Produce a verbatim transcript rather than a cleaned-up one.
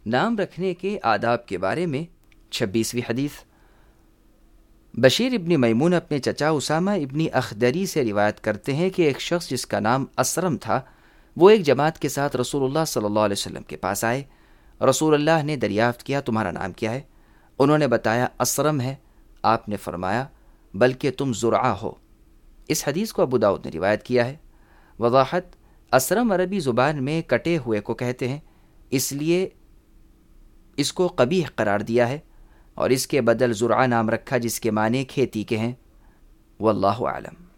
नाम रखने के आदाब के बारे में छब्बीसवीं हदीस। बशीर इब्न मैमून अपने चचा उसामा इब्न अखदरी से रिवायत करते हैं कि एक शख्स जिसका नाम असरम था, वो एक जमात के साथ रसूलुल्लाह सल्लल्लाहु अलैहि वसल्लम के पास आए। रसूलुल्लाह ने दरियाफ्त किया, तुम्हारा नाम क्या है? उन्होंने बताया, असरम है। आपने फरमाया, बल्कि तुम ज़ुरआ हो। इस हदीस को अबू दाऊद ने रिवायत किया है। वज़ाहत, असरम अरबी ज़ुबान में कटे हुए को कहते हैं, इसलिए इसको कबीह करार दिया है और इसके बदल ज़ुरआ नाम रखा जिसके माने खेती के हैं। वल्लाहु आलम।